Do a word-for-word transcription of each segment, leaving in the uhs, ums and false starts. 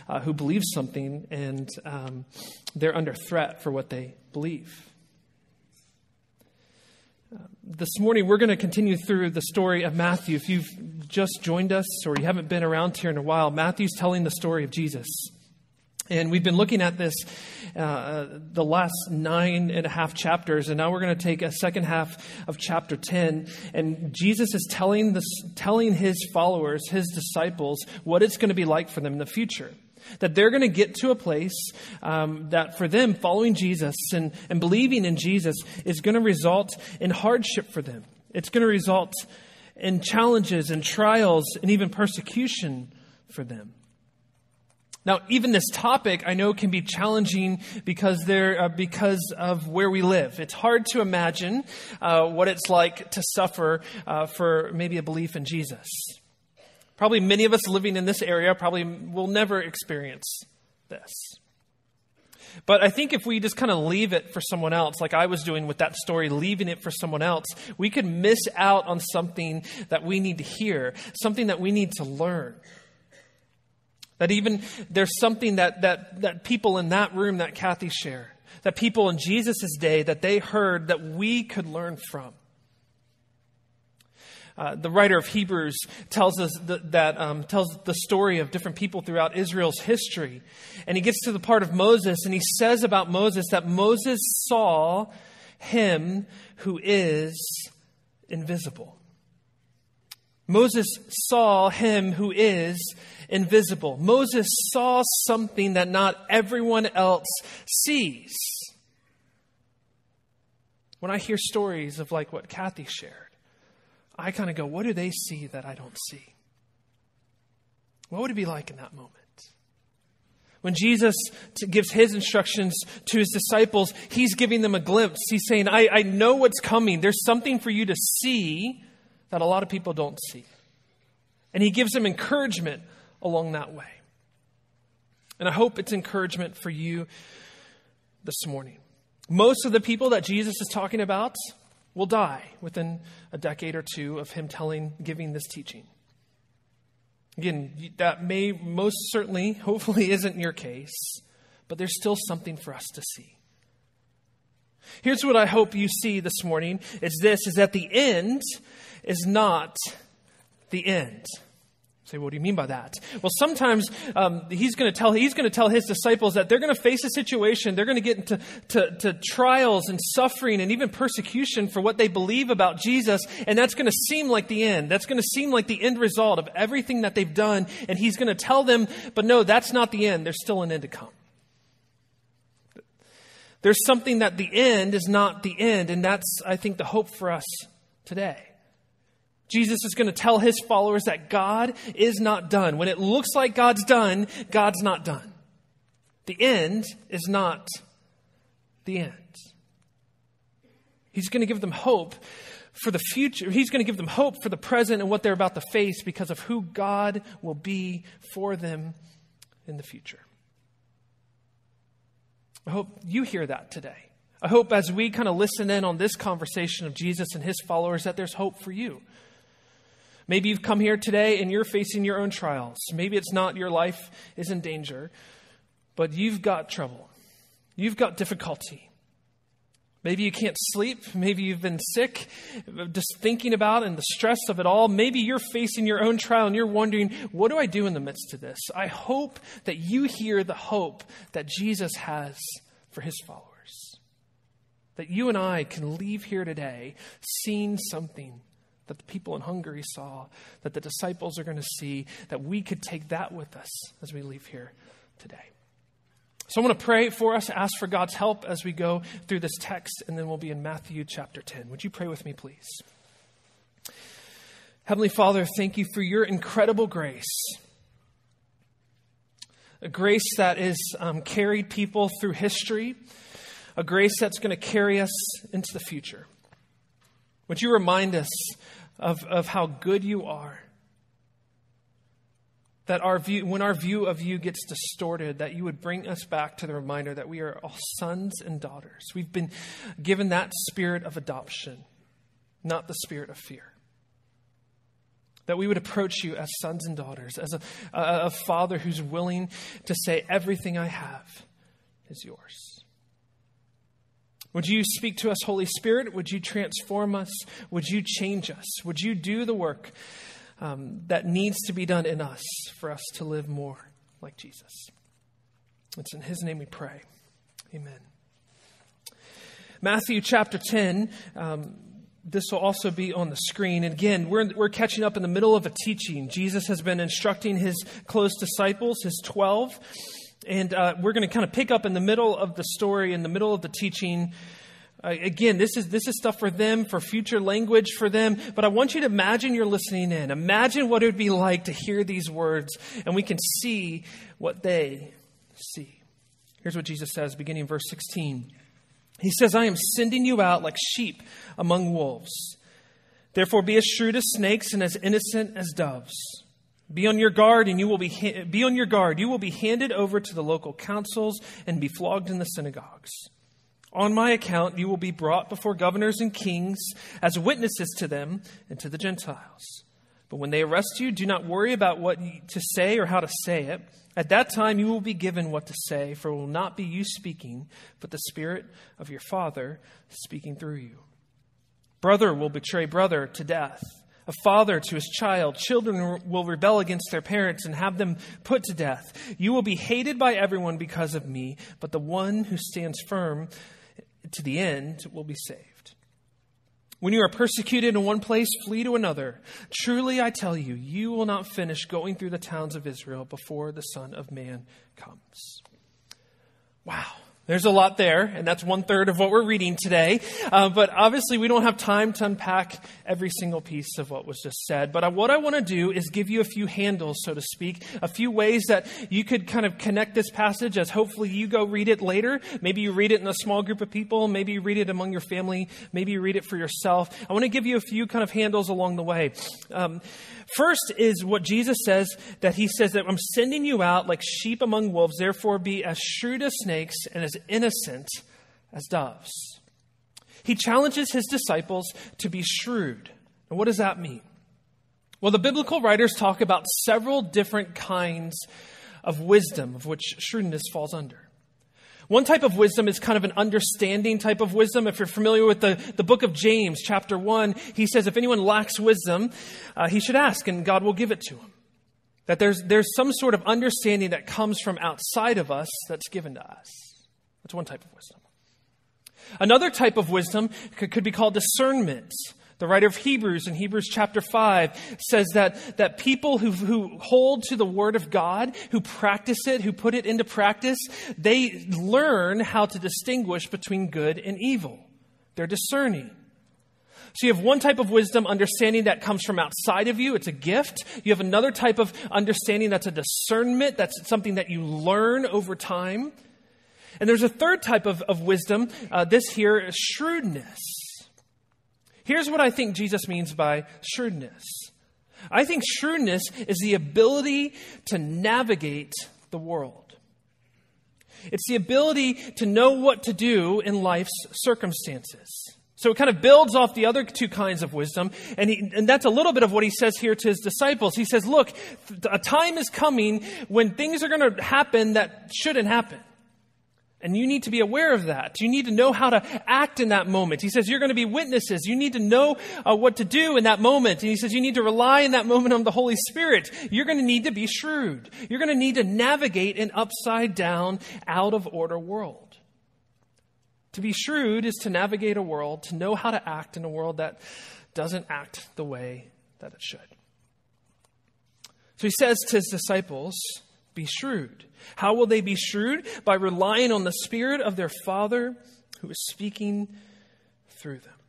uh, who believe something and um, they're under threat for what they believe. Uh, this morning, we're going to continue through the story of Matthew. If you've just joined us or you haven't been around here in a while, Matthew's telling the story of Jesus. And we've been looking at this uh, the last nine and a half chapters, and now we're going to take a second half of chapter ten. And Jesus is telling this, telling his followers, his disciples, what it's going to be like for them in the future. That they're going to get to a place um, that for them, following Jesus and, and believing in Jesus is going to result in hardship for them. It's going to result in challenges and trials and even persecution for them. Now, even this topic, I know, can be challenging because there, uh, because of where we live. It's hard to imagine uh, what it's like to suffer uh, for maybe a belief in Jesus. Probably many of us living in this area probably will never experience this. But I think if we just kind of leave it for someone else, like I was doing with that story, leaving it for someone else, we could miss out on something that we need to hear, something that we need to learn. That even there's something that, that, that people in that room that Kathy shared, that people in Jesus' day, that they heard that we could learn from. Uh, the writer of Hebrews tells us that, that um, tells the story of different people throughout Israel's history. And he gets to the part of Moses, and he says about Moses that Moses saw him who is invisible. Moses saw him who is invisible. Moses saw something that not everyone else sees. When I hear stories of like what Kathy shared, I kind of go, what do they see that I don't see? What would it be like in that moment? When Jesus gives his instructions to his disciples, he's giving them a glimpse. He's saying, I, I know what's coming. There's something for you to see that a lot of people don't see. And he gives them encouragement along that way. And I hope it's encouragement for you this morning. Most of the people that Jesus is talking about will die within a decade or two of him telling, giving this teaching. Again, that may most certainly, hopefully isn't your case, but there's still something for us to see. Here's what I hope you see this morning is this, is that the end is not the end. Say, what do you mean by that? Well, sometimes um, he's going to tell he's going to tell his disciples that they're going to face a situation. They're going to get into to, to trials and suffering and even persecution for what they believe about Jesus. And that's going to seem like the end. That's going to seem like the end result of everything that they've done. And he's going to tell them, but no, that's not the end. There's still an end to come. There's something that the end is not the end. And that's, I think, the hope for us today. Jesus is going to tell his followers that God is not done. When it looks like God's done, God's not done. The end is not the end. He's going to give them hope for the future. He's going to give them hope for the present and what they're about to face because of who God will be for them in the future. I hope you hear that today. I hope as we kind of listen in on this conversation of Jesus and his followers that there's hope for you. Maybe you've come here today and you're facing your own trials. Maybe it's not your life is in danger, but you've got trouble. You've got difficulty. Maybe you can't sleep. Maybe you've been sick, just thinking about and the stress of it all. Maybe you're facing your own trial and you're wondering, what do I do in the midst of this? I hope that you hear the hope that Jesus has for his followers. That you and I can leave here today seeing something that the people in Hungary saw, that the disciples are going to see, that we could take that with us as we leave here today. So I want to pray for us, ask for God's help as we go through this text, and then we'll be in Matthew chapter ten. Would you pray with me, please? Heavenly Father, thank you for your incredible grace. A grace that is um, carried people through history, a grace that's going to carry us into the future. Would you remind us of, of how good you are? That our view, when our view of you gets distorted, that you would bring us back to the reminder that we are all sons and daughters. We've been given that spirit of adoption, not the spirit of fear. that we would approach you as sons and daughters, as a, a, a father who's willing to say, everything I have is yours. Would you speak to us, Holy Spirit? Would you transform us? Would you change us? Would you do the work um, that needs to be done in us for us to live more like Jesus? It's in his name we pray. Amen. Matthew chapter ten, um, this will also be on the screen. And again, we're, we're catching up in the middle of a teaching. Jesus has been instructing his close disciples, his twelve. And uh, we're going to kind of pick up in the middle of the story, in the middle of the teaching. Uh, again, this is this is stuff for them, for future language for them. But I want you to imagine you're listening in. Imagine what it would be like to hear these words, and we can see what they see. Here's what Jesus says, beginning in verse sixteen. He says, I am sending you out like sheep among wolves. Therefore be as shrewd as snakes and as innocent as doves. Be on your guard, and you will be ha- be on your guard. You will be handed over to the local councils and be flogged in the synagogues. On my account, you will be brought before governors and kings as witnesses to them and to the Gentiles. But when they arrest you, do not worry about what to say or how to say it. At that time, you will be given what to say, for it will not be you speaking, but the Spirit of your Father speaking through you. Brother will betray brother to death. A father to his child. Children will rebel against their parents and have them put to death. You will be hated by everyone because of me, but the one who stands firm to the end will be saved. When you are persecuted in one place, flee to another. Truly, I tell you, you will not finish going through the towns of Israel before the Son of Man comes. Wow. There's a lot there, and that's one third of what we're reading today. Uh, but obviously, we don't have time to unpack every single piece of what was just said. But I, what I want to do is give you a few handles, so to speak, a few ways that you could kind of connect this passage as hopefully you go read it later. Maybe you read it in a small group of people. Maybe you read it among your family. Maybe you read it for yourself. I want to give you a few kind of handles along the way. Um, First is what Jesus says, that he says that I'm sending you out like sheep among wolves, therefore be as shrewd as snakes and as innocent as doves. He challenges his disciples to be shrewd. And what does that mean? Well, the biblical writers talk about several different kinds of wisdom, of which shrewdness falls under. One type of wisdom is kind of an understanding type of wisdom. If you're familiar with the, the book of James, chapter one, he says if anyone lacks wisdom, uh, he should ask and God will give it to him. That there's, there's some sort of understanding that comes from outside of us that's given to us. That's one type of wisdom. Another type of wisdom could, could be called discernment. The writer of Hebrews in Hebrews chapter five says that, that people who, who hold to the word of God, who practice it, who put it into practice, they learn how to distinguish between good and evil. They're discerning. So you have one type of wisdom, understanding that comes from outside of you. It's a gift. You have another type of understanding that's a discernment. That's something that you learn over time. And there's a third type of, of wisdom. Uh, this here is shrewdness. Here's what I think Jesus means by shrewdness. I think shrewdness is the ability to navigate the world. It's the ability to know what to do in life's circumstances. So it kind of builds off the other two kinds of wisdom. And, he, and that's a little bit of what he says here to his disciples. He says, look, a time is coming when things are going to happen that shouldn't happen. And you need to be aware of that. You need to know how to act in that moment. He says you're going to be witnesses. You need to know uh, what to do in that moment. And he says you need to rely in that moment on the Holy Spirit. You're going to need to be shrewd. You're going to need to navigate an upside down, out of order world. To be shrewd is to navigate a world, to know how to act in a world that doesn't act the way that it should. So he says to his disciples, be shrewd. How will they be shrewd? By relying on the Spirit of their Father who is speaking through them.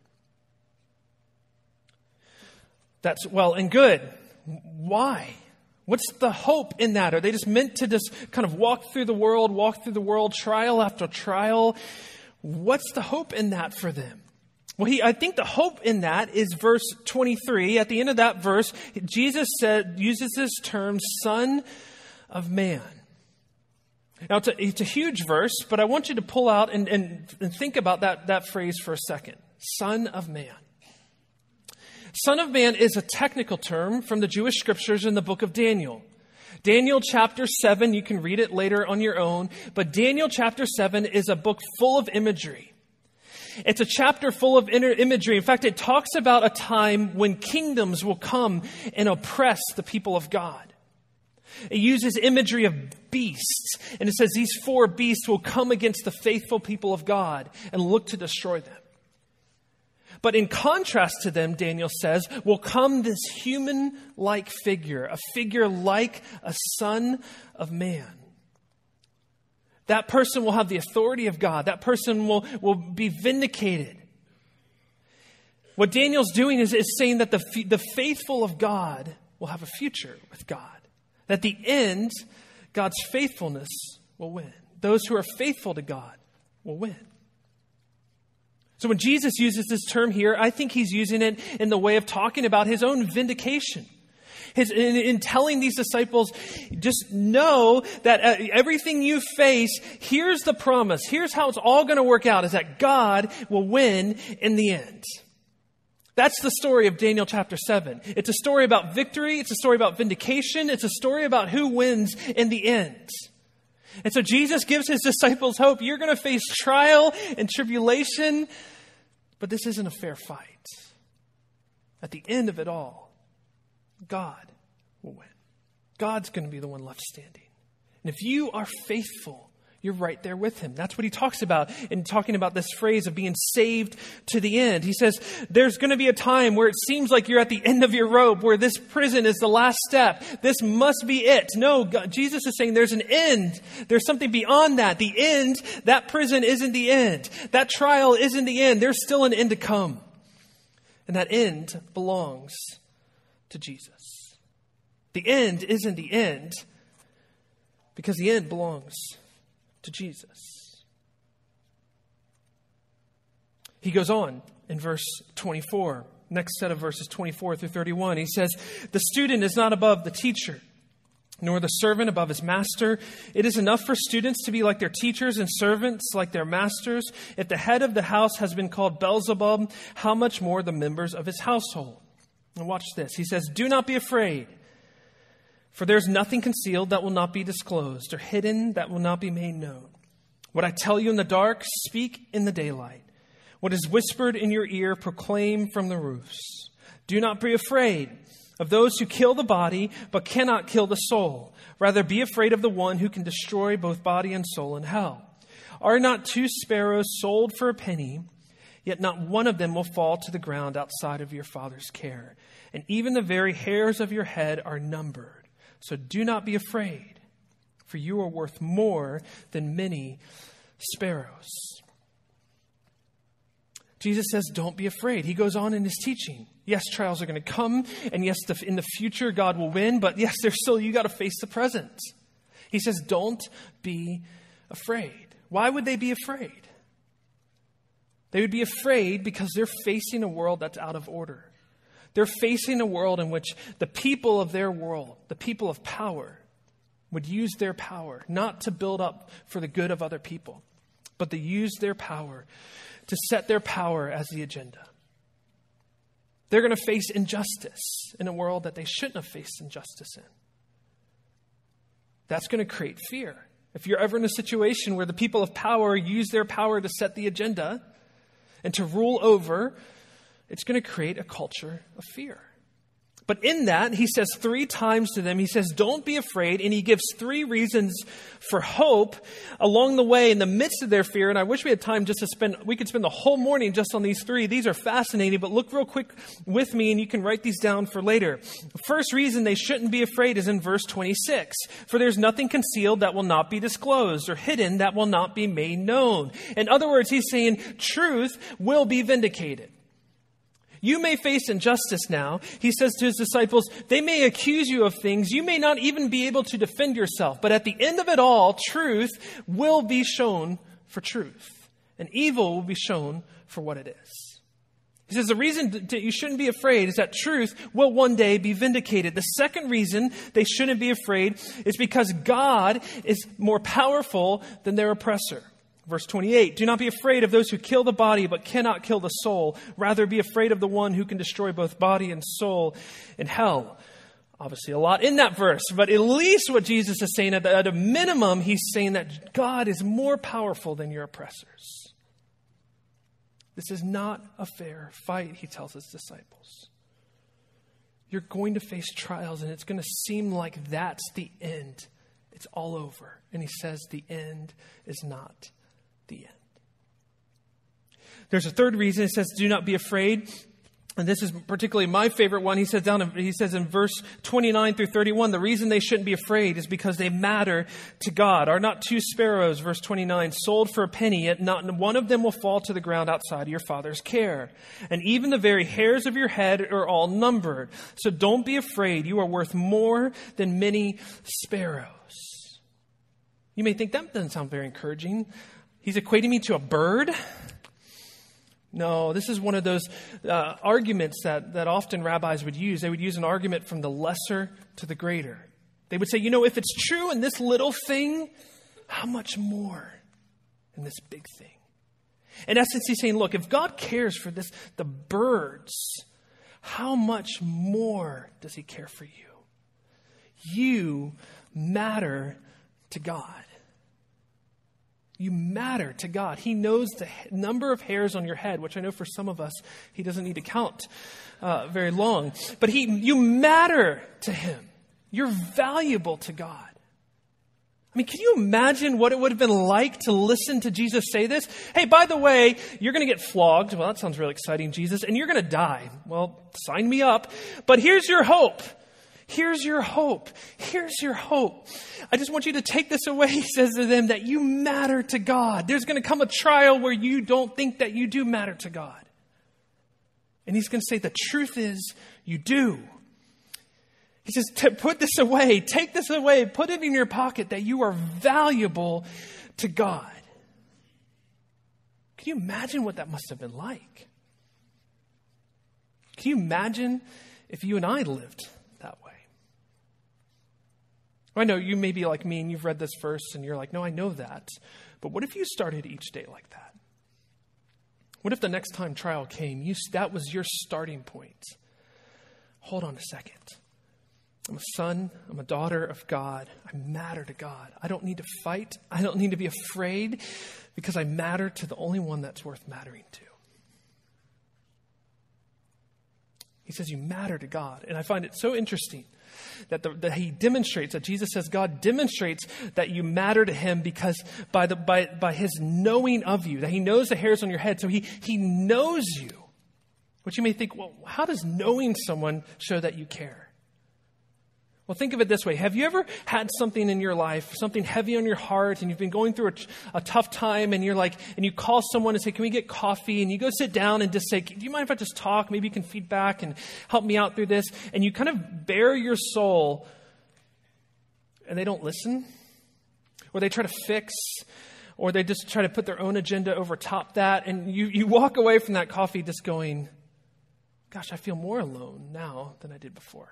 That's well and good. Why? What's the hope in that? Are they just meant to just kind of walk through the world, walk through the world, trial after trial? What's the hope in that for them? Well, he, I think the hope in that is verse twenty-three. At the end of that verse, Jesus said, uses this term, Son of Man. Now, it's a, it's a huge verse, but I want you to pull out and, and, and think about that, that phrase for a second. Son of Man. Son of Man is a technical term from the Jewish scriptures in the book of Daniel. Daniel chapter seven, you can read it later on your own, but Daniel chapter seven is a book full of imagery. It's a chapter full of imagery. In fact, it talks about a time when kingdoms will come and oppress the people of God. It uses imagery of beasts, and it says these four beasts will come against the faithful people of God and look to destroy them. But in contrast to them, Daniel says, will come this human-like figure, a figure like a son of man. That person will have the authority of God. That person will, will be vindicated. What Daniel's doing is, is saying that the, the faithful of God will have a future with God. That at the end, God's faithfulness will win. Those who are faithful to God will win. So when Jesus uses this term here, I think he's using it in the way of talking about his own vindication. His, in, in telling these disciples, just know that uh, everything you face, here's the promise. Here's how it's all going to work out, is that God will win in the end. That's the story of Daniel chapter seven. It's a story about victory. It's a story about vindication. It's a story about who wins in the end. And so Jesus gives his disciples hope. You're going to face trial and tribulation, but this isn't a fair fight. At the end of it all, God will win. God's going to be the one left standing. And if you are faithful, you're right there with him. That's what he talks about in talking about this phrase of being saved to the end. He says, there's going to be a time where it seems like you're at the end of your rope, where this prison is the last step. This must be it. No, God, Jesus is saying there's an end. There's something beyond that. The end, that prison isn't the end. That trial isn't the end. There's still an end to come. And that end belongs to Jesus. The end isn't the end because the end belongs to Jesus. He goes on in verse twenty-four, next set of verses twenty-four through thirty-one. He says, the student is not above the teacher, nor the servant above his master. It is enough for students to be like their teachers and servants like their masters. If the head of the house has been called Beelzebub, how much more the members of his household? And watch this. He says, do not be afraid. For there is nothing concealed that will not be disclosed, or hidden that will not be made known. What I tell you in the dark, speak in the daylight. What is whispered in your ear, proclaim from the roofs. Do not be afraid of those who kill the body, but cannot kill the soul. Rather, be afraid of the one who can destroy both body and soul in hell. Are not two sparrows sold for a penny? Yet not one of them will fall to the ground outside of your Father's care. And even the very hairs of your head are numbered. So do not be afraid, for you are worth more than many sparrows. Jesus says, don't be afraid. He goes on in his teaching. Yes, trials are going to come, and yes, the, in the future God will win, but yes, there's still, you got to face the present. He says, don't be afraid. Why would they be afraid? They would be afraid because they're facing a world that's out of order. They're facing a world in which the people of their world, the people of power, would use their power not to build up for the good of other people, but to use their power to set their power as the agenda. They're going to face injustice in a world that they shouldn't have faced injustice in. That's going to create fear. If you're ever in a situation where the people of power use their power to set the agenda and to rule over, it's going to create a culture of fear. But in that, he says three times to them, he says, don't be afraid. And he gives three reasons for hope along the way in the midst of their fear. And I wish we had time just to spend, we could spend the whole morning just on these three. These are fascinating, but look real quick with me and you can write these down for later. The first reason they shouldn't be afraid is in verse twenty-six. For there's nothing concealed that will not be disclosed, or hidden that will not be made known. In other words, he's saying truth will be vindicated. You may face injustice now. He says to his disciples, they may accuse you of things. You may not even be able to defend yourself. But at the end of it all, truth will be shown for truth. And evil will be shown for what it is. He says the reason that you shouldn't be afraid is that truth will one day be vindicated. The second reason they shouldn't be afraid is because God is more powerful than their oppressor. Verse twenty-eight, do not be afraid of those who kill the body but cannot kill the soul. Rather be afraid of the one who can destroy both body and soul in hell. Obviously a lot in that verse, but at least what Jesus is saying, at, the, at a minimum, he's saying that God is more powerful than your oppressors. This is not a fair fight, he tells his disciples. You're going to face trials, and it's going to seem like that's the end. It's all over. And he says the end is not the end. There's a third reason. He says, do not be afraid. And this is particularly my favorite one. He says down, he says in verse twenty-nine through thirty-one, the reason they shouldn't be afraid is because they matter to God. Are not two sparrows, verse twenty-nine, sold for a penny, yet not one of them will fall to the ground outside of your Father's care. And even the very hairs of your head are all numbered. So don't be afraid. You are worth more than many sparrows. You may think that doesn't sound very encouraging. He's equating me to a bird. No, this is one of those uh, arguments that, that often rabbis would use. They would use an argument from the lesser to the greater. They would say, you know, if it's true in this little thing, how much more in this big thing? In essence, he's saying, look, if God cares for this, the birds, how much more does he care for you? You matter to God. You matter to God. He knows the number of hairs on your head, which I know for some of us, he doesn't need to count uh, very long. But he, you matter to him. You're valuable to God. I mean, can you imagine what it would have been like to listen to Jesus say this? Hey, by the way, you're going to get flogged. Well, that sounds really exciting, Jesus. And you're going to die. Well, sign me up. But here's your hope. Here's your hope. Here's your hope. I just want you to take this away, he says to them, that you matter to God. There's going to come a trial where you don't think that you do matter to God. And he's going to say, the truth is, you do. He says, put this away. Take this away. Put it in your pocket that you are valuable to God. Can you imagine what that must have been like? Can you imagine if you and I lived that way? I know you may be like me and you've read this verse and you're like, no, I know that. But what if you started each day like that? What if the next time trial came, you, that was your starting point? Hold on a second. I'm a son. I'm a daughter of God. I matter to God. I don't need to fight. I don't need to be afraid because I matter to the only one that's worth mattering to. He says you matter to God. And I find it so interesting that, the, that he demonstrates, that Jesus says God demonstrates that you matter to him because by the by by his knowing of you, that he knows the hairs on your head. So he, he knows you. Which you may think, well, how does knowing someone show that you care? Well, think of it this way. Have you ever had something in your life, something heavy on your heart, and you've been going through a, a tough time, and you're like, and you call someone and say, can we get coffee? And you go sit down and just say, do you mind if I just talk? Maybe you can feed back and help me out through this. And you kind of bare your soul, and they don't listen, or they try to fix, or they just try to put their own agenda over top that. And you, you walk away from that coffee just going, gosh, I feel more alone now than I did before.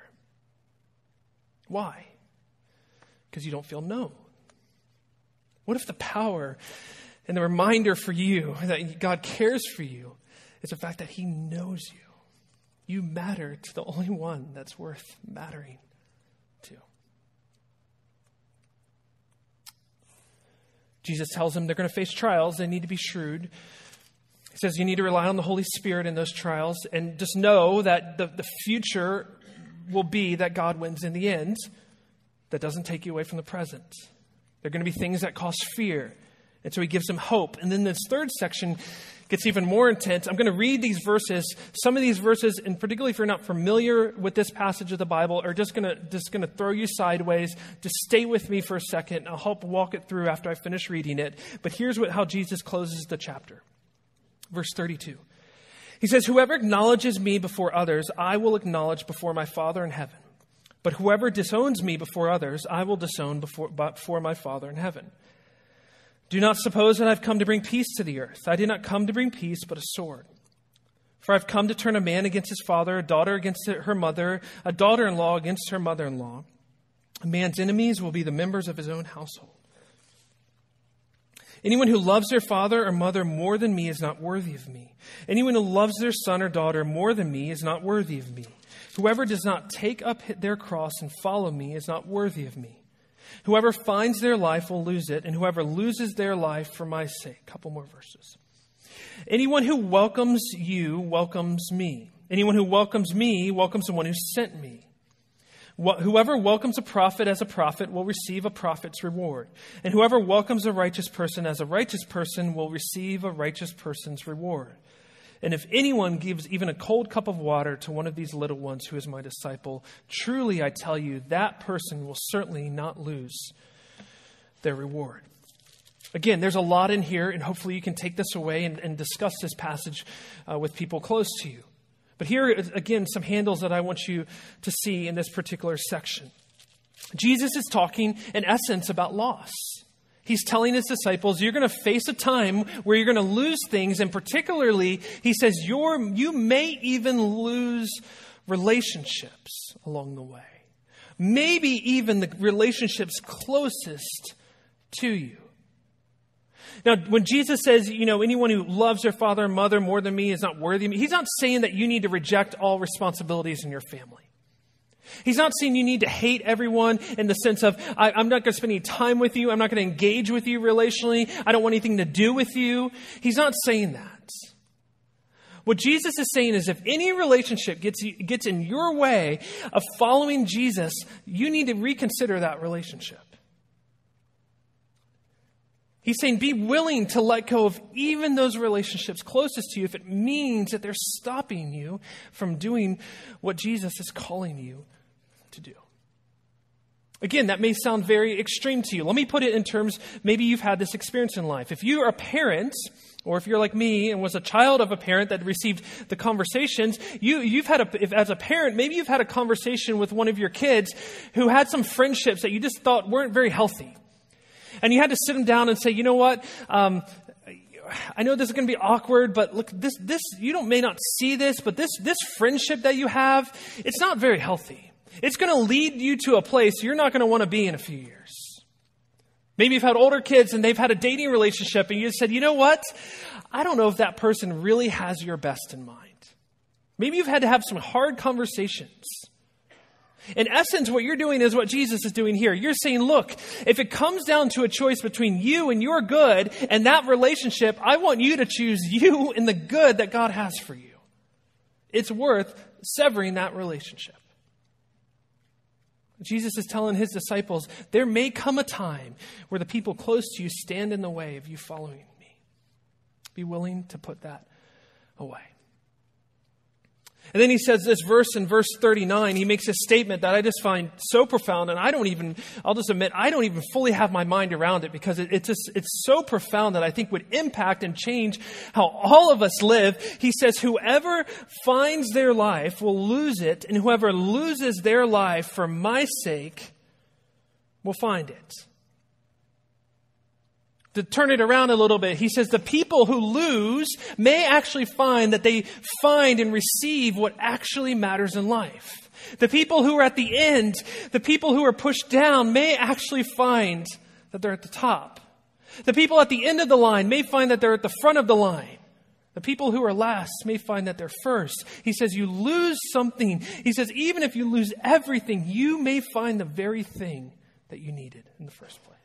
Why? Because you don't feel known. What if the power and the reminder for you that God cares for you is the fact that he knows you? You matter to the only one that's worth mattering to. Jesus tells them they're going to face trials. They need to be shrewd. He says you need to rely on the Holy Spirit in those trials and just know that the, the future will be that God wins in the end. That doesn't take you away from the present. There are going to be things that cause fear. And so he gives them hope. And then this third section gets even more intense. I'm going to read these verses. Some of these verses, and particularly if you're not familiar with this passage of the Bible, are just going to just going to throw you sideways. Just stay with me for a second. I'll help walk it through after I finish reading it. But here's what how Jesus closes the chapter. Verse thirty-two. He says, whoever acknowledges me before others, I will acknowledge before my Father in heaven. But whoever disowns me before others, I will disown before, before my Father in heaven. Do not suppose that I've come to bring peace to the earth. I did not come to bring peace, but a sword. For I've come to turn a man against his father, a daughter against her mother, a daughter-in-law against her mother-in-law. A man's enemies will be the members of his own household. Anyone who loves their father or mother more than me is not worthy of me. Anyone who loves their son or daughter more than me is not worthy of me. Whoever does not take up their cross and follow me is not worthy of me. Whoever finds their life will lose it, and whoever loses their life for my sake. Couple more verses. Anyone who welcomes you welcomes me. Anyone who welcomes me welcomes the one who sent me. Whoever welcomes a prophet as a prophet will receive a prophet's reward. And whoever welcomes a righteous person as a righteous person will receive a righteous person's reward. And if anyone gives even a cold cup of water to one of these little ones who is my disciple, truly I tell you, that person will certainly not lose their reward. Again, there's a lot in here, and hopefully you can take this away and, and discuss this passage uh, with people close to you. But here, again, some handles that I want you to see in this particular section. Jesus is talking, in essence, about loss. He's telling his disciples, you're going to face a time where you're going to lose things. And particularly, he says, you're, you may even lose relationships along the way. Maybe even the relationships closest to you. Now, when Jesus says, you know, anyone who loves their father and mother more than me is not worthy of me, he's not saying that you need to reject all responsibilities in your family. He's not saying you need to hate everyone in the sense of, I, I'm not going to spend any time with you. I'm not going to engage with you relationally. I don't want anything to do with you. He's not saying that. What Jesus is saying is if any relationship gets, gets in your way of following Jesus, you need to reconsider that relationship. He's saying be willing to let go of even those relationships closest to you if it means that they're stopping you from doing what Jesus is calling you to do. Again, that may sound very extreme to you. Let me put it in terms, maybe you've had this experience in life. If you are a parent, or if you're like me and was a child of a parent that received the conversations, you, you've had a, if, as a parent, maybe you've had a conversation with one of your kids who had some friendships that you just thought weren't very healthy. And you had to sit them down and say, you know what, um, I know this is going to be awkward, but look, this, this, you don't, may not see this, but this, this friendship that you have, it's not very healthy. It's going to lead you to a place you're not going to want to be in a few years. Maybe you've had older kids and they've had a dating relationship and you said, you know what, I don't know if that person really has your best in mind. Maybe you've had to have some hard conversations. In essence, what you're doing is what Jesus is doing here. You're saying, look, if it comes down to a choice between you and your good and that relationship, I want you to choose you and the good that God has for you. It's worth severing that relationship. Jesus is telling his disciples, there may come a time where the people close to you stand in the way of you following me. Be willing to put that away. And then he says this verse in verse thirty-nine, he makes a statement that I just find so profound, and I don't even, I'll just admit, I don't even fully have my mind around it because it, it's just, it's so profound that I think would impact and change how all of us live. He says, whoever finds their life will lose it, and whoever loses their life for my sake will find it. To turn it around a little bit, he says the people who lose may actually find that they find and receive what actually matters in life. The people who are at the end, the people who are pushed down may actually find that they're at the top. The people at the end of the line may find that they're at the front of the line. The people who are last may find that they're first. He says you lose something. He says even if you lose everything, you may find the very thing that you needed in the first place.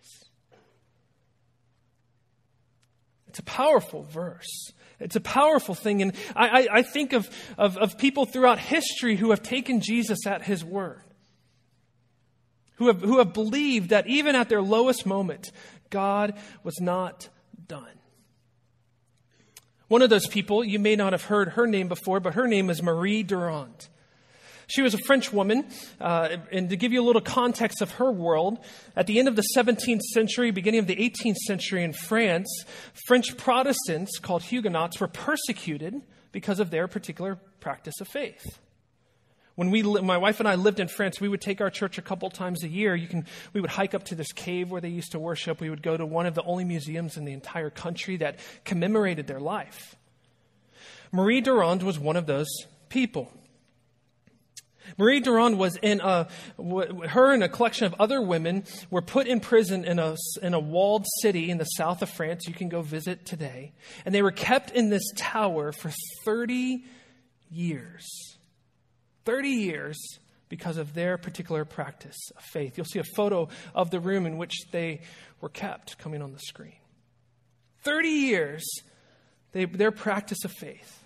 It's a powerful verse. It's a powerful thing. And I, I, I think of, of, of people throughout history who have taken Jesus at his word. Who have, who have believed that even at their lowest moment, God was not done. One of those people, you may not have heard her name before, but her name is Marie Durand. She was a French woman, uh, and to give you a little context of her world, at the end of the seventeenth century, beginning of the eighteenth century in France, French Protestants called Huguenots were persecuted because of their particular practice of faith. When we, my wife and I lived in France, we would take our church a couple times a year. You can, we would hike up to this cave where they used to worship. We would go to one of the only museums in the entire country that commemorated their life. Marie Durand was one of those people. Marie Durand was in a, her and a collection of other women were put in prison in a, in a walled city in the south of France. You can go visit today. And they were kept in this tower for thirty years. thirty years because of their particular practice of faith. You'll see a photo of the room in which they were kept coming on the screen. thirty years, they, their practice of faith.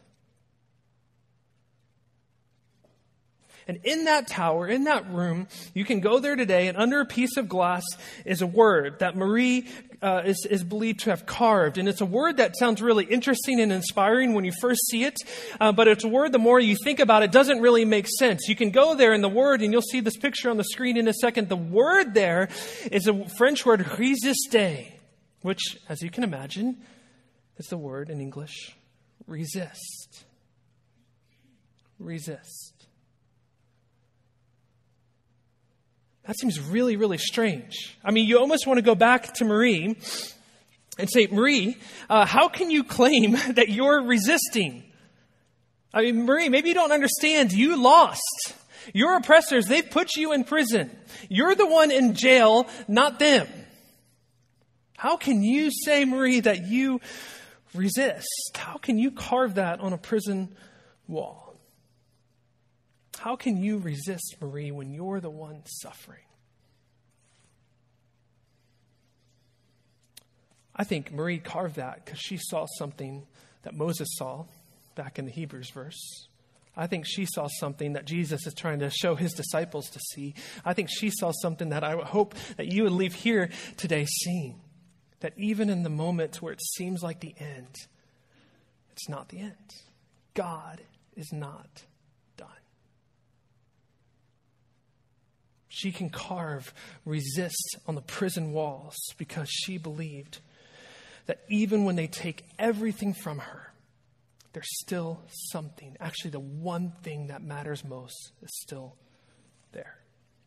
And in that tower, in that room, you can go there today, and under a piece of glass is a word that Marie uh, is, is believed to have carved. And it's a word that sounds really interesting and inspiring when you first see it. Uh, but it's a word, the more you think about it, doesn't really make sense. You can go there in the word, and you'll see this picture on the screen in a second. The word there is a French word, résister, which, as you can imagine, is the word in English, resist. Resist. That seems really, really strange. I mean, you almost want to go back to Marie and say, Marie, uh, how can you claim that you're resisting? I mean, Marie, maybe you don't understand. You lost. Your oppressors, they've put you in prison. You're the one in jail, not them. How can you say, Marie, that you resist? How can you carve that on a prison wall? How can you resist, Marie, when you're the one suffering? I think Marie carved that because she saw something that Moses saw back in the Hebrews verse. I think she saw something that Jesus is trying to show his disciples to see. I think she saw something that I hope that you would leave here today seeing. That even in the moment where it seems like the end, it's not the end. God is not done. She can carve resist on the prison walls because she believed that even when they take everything from her, there's still something. Actually, the one thing that matters most is still there.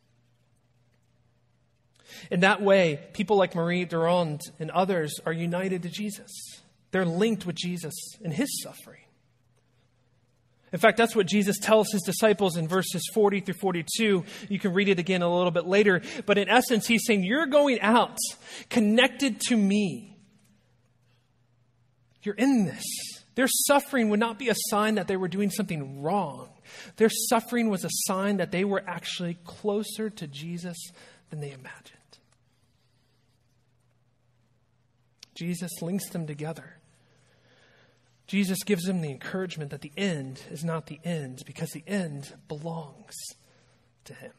In that way, people like Marie Durand and others are united to Jesus. They're linked with Jesus in his suffering. In fact, that's what Jesus tells his disciples in verses forty through forty-two. You can read it again a little bit later. But in essence, he's saying, you're going out connected to me. You're in this. Their suffering would not be a sign that they were doing something wrong. Their suffering was a sign that they were actually closer to Jesus than they imagined. Jesus links them together. Jesus gives them the encouragement that the end is not the end because the end belongs to him.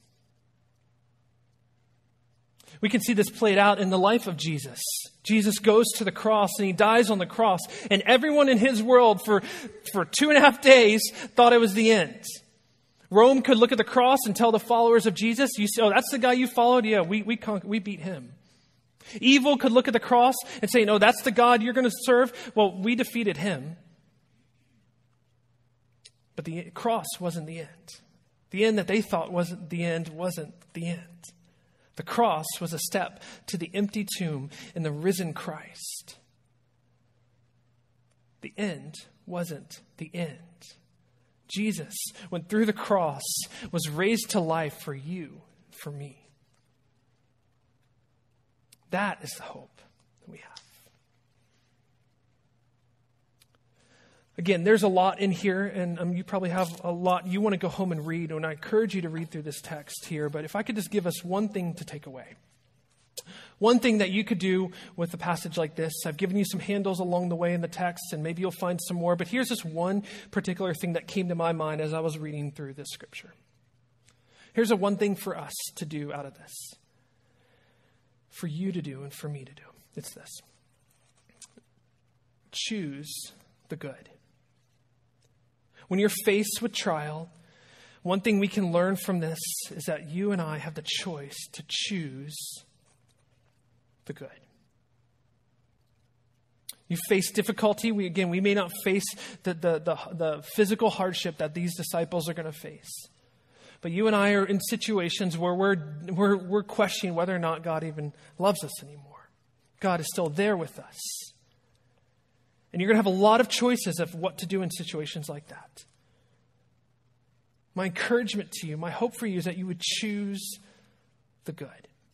We can see this played out in the life of Jesus. Jesus goes to the cross and he dies on the cross. And everyone in his world for, for two and a half days thought it was the end. Rome could look at the cross and tell the followers of Jesus, you say, oh, that's the guy you followed? Yeah, we, we, conquered, we beat him. Evil could look at the cross and say, no, that's the God you're going to serve. Well, we defeated him. But the cross wasn't the end. The end that they thought wasn't the end wasn't the end. The cross was a step to the empty tomb in the risen Christ. The end wasn't the end. Jesus went through the cross, was raised to life for you, for me. That is the hope that we have. Again, there's a lot in here, and um, you probably have a lot you want to go home and read, and I encourage you to read through this text here. But if I could just give us one thing to take away. One thing that you could do with a passage like this. I've given you some handles along the way in the text, and maybe you'll find some more. But here's just one particular thing that came to my mind as I was reading through this scripture. Here's a one thing for us to do out of this. For you to do and for me to do. It's this. Choose the good. When you're faced with trial, one thing we can learn from this is that you and I have the choice to choose the good. You face difficulty. We, again, we may not face the, the, the, the physical hardship that these disciples are going to face. But you and I are in situations where we're, we're, we're questioning whether or not God even loves us anymore. God is still there with us. And you're going to have a lot of choices of what to do in situations like that. My encouragement to you, my hope for you is that you would choose the good.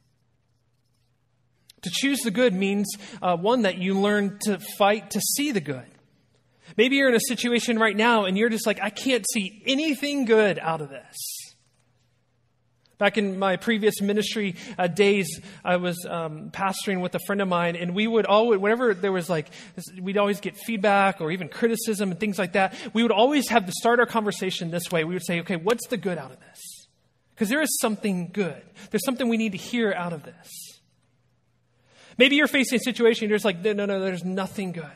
To choose the good means, uh, one, that you learn to fight to see the good. Maybe you're in a situation right now and you're just like, I can't see anything good out of this. Back in my previous ministry uh, days, I was um, pastoring with a friend of mine, and we would always, whenever there was like, we'd always get feedback or even criticism and things like that, we would always have to start our conversation this way. We would say, okay, what's the good out of this? Because there is something good. There's something we need to hear out of this. Maybe you're facing a situation, you're just like, no, no, no, there's nothing good.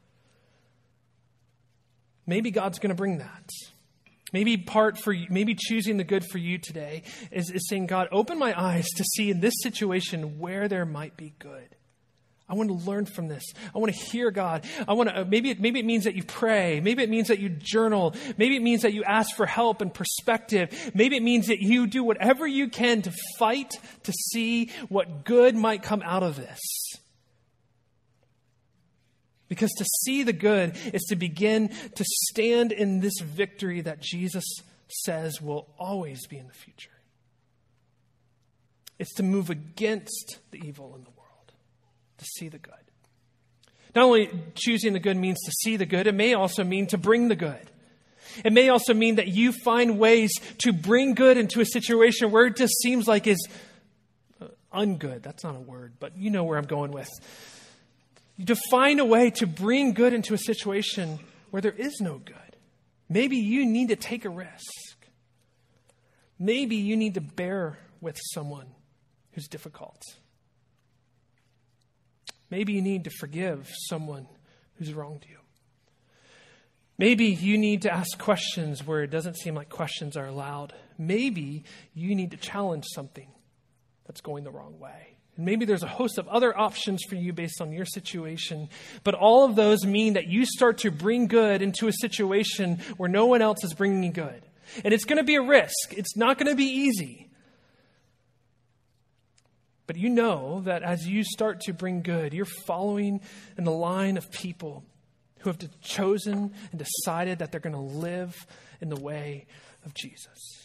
Maybe God's going to bring that. Maybe part for you, maybe choosing the good for you today is, is saying, God, open my eyes to see in this situation where there might be good. I want to learn from this. I want to hear God. I want to, maybe it, maybe it means that you pray. Maybe it means that you journal. Maybe it means that you ask for help and perspective. Maybe it means that you do whatever you can to fight to see what good might come out of this. Because to see the good is to begin to stand in this victory that Jesus says will always be in the future. It's to move against the evil in the world, to see the good. Not only choosing the good means to see the good, it may also mean to bring the good. It may also mean that you find ways to bring good into a situation where it just seems like is ungood. That's not a word, but you know where I'm going with. To find a way to bring good into a situation where there is no good. Maybe you need to take a risk. Maybe you need to bear with someone who's difficult. Maybe you need to forgive someone who's wronged you. Maybe you need to ask questions where it doesn't seem like questions are allowed. Maybe you need to challenge something that's going the wrong way. And maybe there's a host of other options for you based on your situation. But all of those mean that you start to bring good into a situation where no one else is bringing good. And it's going to be a risk. It's not going to be easy. But you know that as you start to bring good, you're following in the line of people who have chosen and decided that they're going to live in the way of Jesus.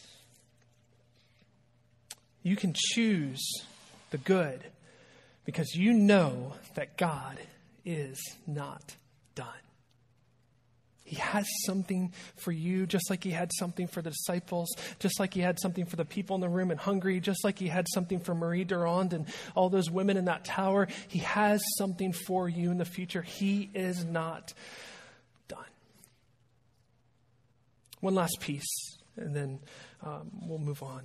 You can choose the good because you know that God is not done. He has something for you, just like he had something for the disciples, just like he had something for the people in the room in Hungary, just like he had something for Marie Durand and all those women in that tower. He has something for you in the future. He is not done. One last piece, and then um, we'll move on.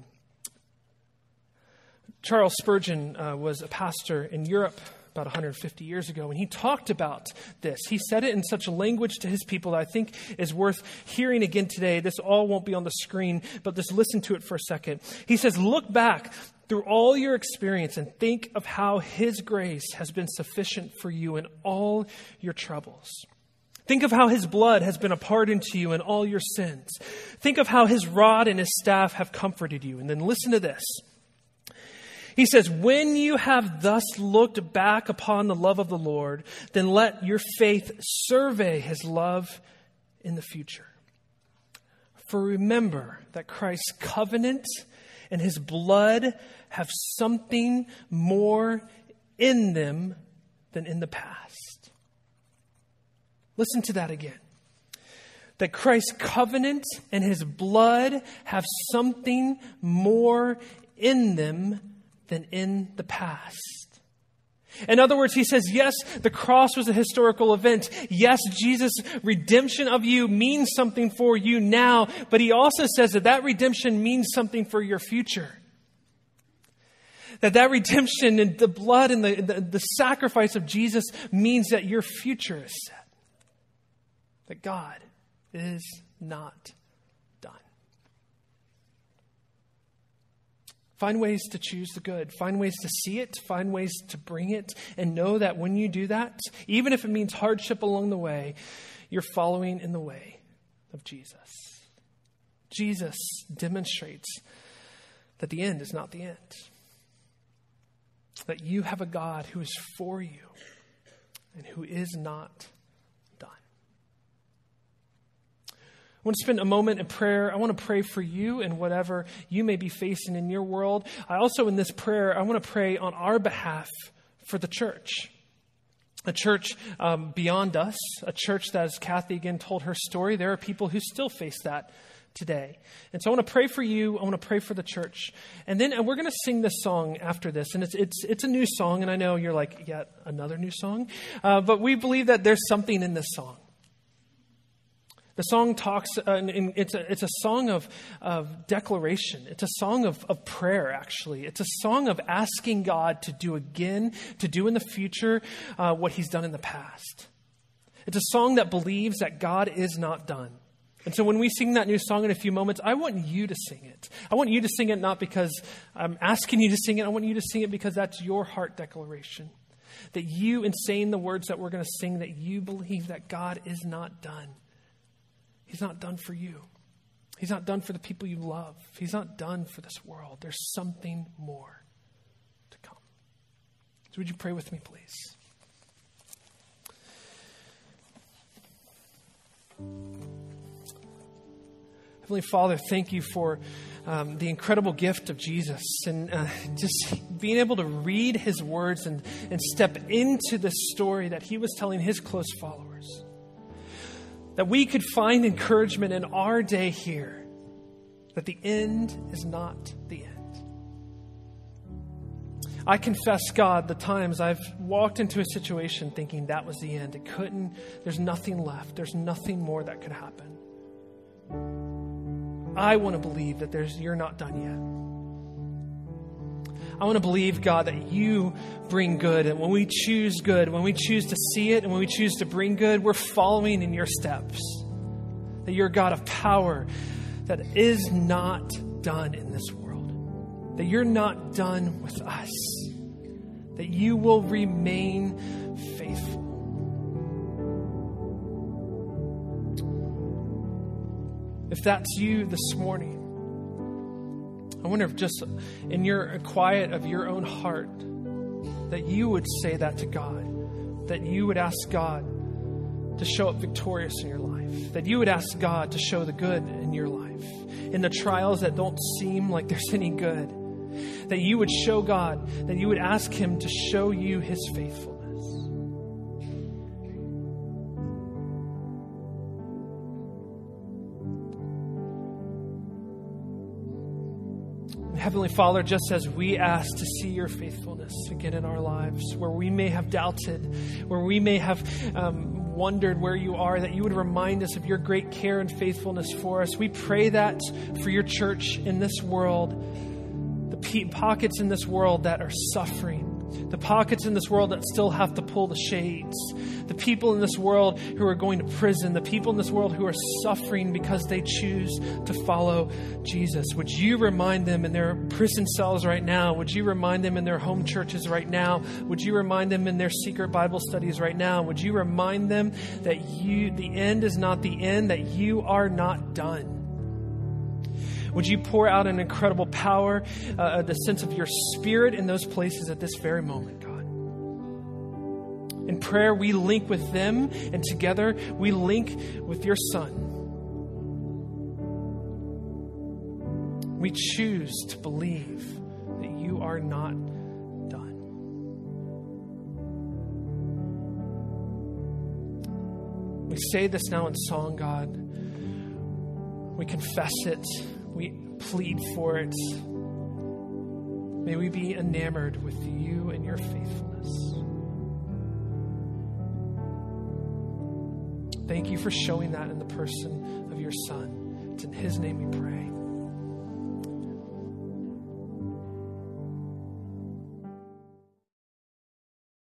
Charles Spurgeon uh, was a pastor in Europe about one hundred fifty years ago, and he talked about this. He said it in such a language to his people that I think is worth hearing again today. This all won't be on the screen, but just listen to it for a second. He says, look back through all your experience and think of how his grace has been sufficient for you in all your troubles. Think of how his blood has been a pardon to you in all your sins. Think of how his rod and his staff have comforted you. And then listen to this. He says, when you have thus looked back upon the love of the Lord, then let your faith survey his love in the future. For remember that Christ's covenant and his blood have something more in them than in the past. Listen to that again. That Christ's covenant and his blood have something more in them than in the past. In other words, he says, yes, the cross was a historical event. Yes, Jesus' redemption of you means something for you now, but he also says that that redemption means something for your future. That that redemption and the blood and the, the, the sacrifice of Jesus means that your future is set. That God is not done. Find ways to choose the good. Find ways to see it. Find ways to bring it. And know that when you do that, even if it means hardship along the way, you're following in the way of Jesus. Jesus demonstrates that the end is not the end. That you have a God who is for you and who is not done. want to spend a moment in prayer. I want to pray for you and whatever you may be facing in your world. I also, in this prayer, I want to pray on our behalf for the church. A church um, beyond us, a church that, as Kathy again told her story, there are people who still face that today. And so I want to pray for you. I want to pray for the church. And then and we're going to sing this song after this. And it's it's it's a new song. And I know you're like, yet another new song. Uh, but we believe that there's something in this song. The song talks, uh, and, and it's a it's a song of, of declaration. It's a song of, of prayer, actually. It's a song of asking God to do again, to do in the future uh, what he's done in the past. It's a song that believes that God is not done. And so when we sing that new song in a few moments, I want you to sing it. I want you to sing it not because I'm asking you to sing it. I want you to sing it because that's your heart declaration. That you, in saying the words that we're going to sing, that you believe that God is not done. He's not done for you. He's not done for the people you love. He's not done for this world. There's something more to come. So would you pray with me, please? Heavenly Father, thank you for um, the incredible gift of Jesus and uh, just being able to read his words and, and step into this story that he was telling his close followers. That we could find encouragement in our day here, that the end is not the end. I confess, God, the times I've walked into a situation thinking that was the end. It couldn't, there's nothing left. There's nothing more that could happen. I want to believe that there's you're not done yet. I want to believe, God, that you bring good. And when we choose good, when we choose to see it, and when we choose to bring good, we're following in your steps. That you're a God of power that is not done in this world. That you're not done with us. That you will remain faithful. If that's you this morning, I wonder if just in your quiet of your own heart, that you would say that to God, that you would ask God to show up victorious in your life, that you would ask God to show the good in your life, in the trials that don't seem like there's any good, that you would show God, that you would ask him to show you his faithfulness. Heavenly Father, just as we ask to see your faithfulness again in our lives, where we may have doubted, where we may have um, wondered where you are, that you would remind us of your great care and faithfulness for us. We pray that for your church in this world, the pe- pockets in this world that are suffering, the pockets in this world that still have to pull the shades, the people in this world who are going to prison, the people in this world who are suffering because they choose to follow Jesus. Would you remind them in their prison cells right now? Would you remind them in their home churches right now? Would you remind them in their secret Bible studies right now? Would you remind them that you, the end is not the end, that you are not done? Would you pour out an incredible power, uh, the sense of your spirit in those places at this very moment, God? In prayer, we link with them, and together we link with your Son. We choose to believe that you are not done. We say this now in song, God. We confess it. We plead for it. May we be enamored with you and your faithfulness. Thank you for showing that in the person of your Son. It's in his name we pray.